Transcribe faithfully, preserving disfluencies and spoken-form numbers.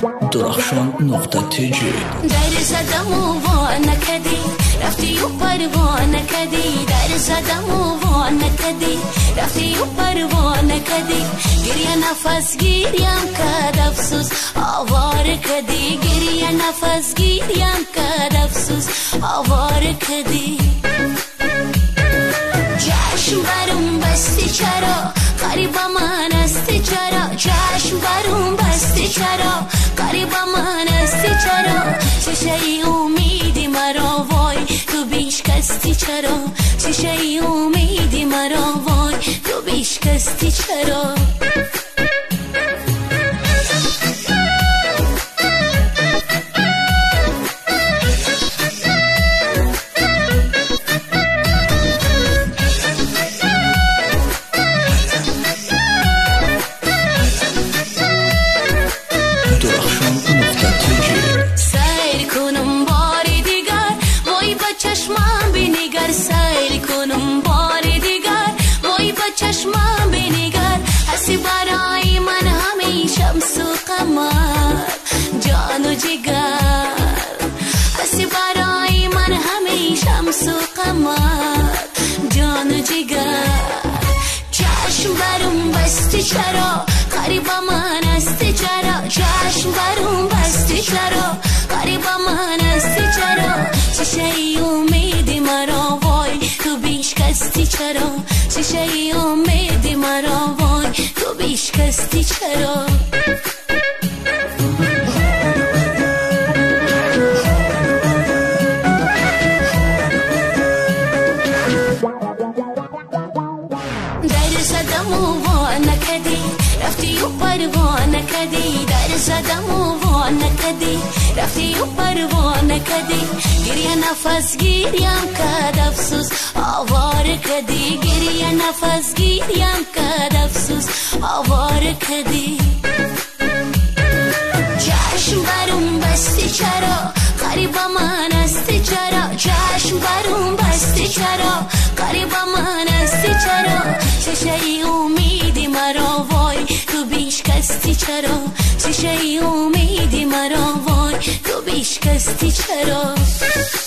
درخشان نقطه تیجی. در زدم و وا نکدی رفتی و پروا نکدی، در زدم و وا نکدی رفتی و پروا نکدی، گریه نفس گیریم کد افسوس آوار کدی، گریه نفس گیریم کد افسوس آوار کدی. چشم برم بستی چرا قریب من استی چرا، چشم برم بستی چرا قریب من استی چرا، چشه امیدی مرا وای تو بیشکستی چرا، چشه امیدی مرا وای تو بیشکستی چرا. سیر کنم بار دیگر وای با چشمم بنگر، سیر کنم بار دیگر وای با چشمم بنگر، هستی برای من همیشه شمس و قمر جان و جگر، هستی برای من همیشه شمس و قمر جان و جگر. چشم برم بستی چرا قریب من استی چرا، چشم برم بستی چرا قریب من استی چرا، چشه امیدی مرا وای تو بیشکستی چرا، چشه امیدی مرا وای تو بیشکستی چرا. در زدم و وا نکدی رفتی و پروا نکدی، در زدم و وا نکدی رفتی و پروا نکدی، گریه نفس گیریم کد افسوس آوار کدی، گریه نفس گیریم کد افسوس آوار کدی. چشم برم بستی چرا قریب من استی چرا، چشم برم بستی چرا قریب من استی چرا، چشه امیدی مرا وای تو بیشکستی چرا، چشه امیدی مرا وای تو بیشکستی چرا.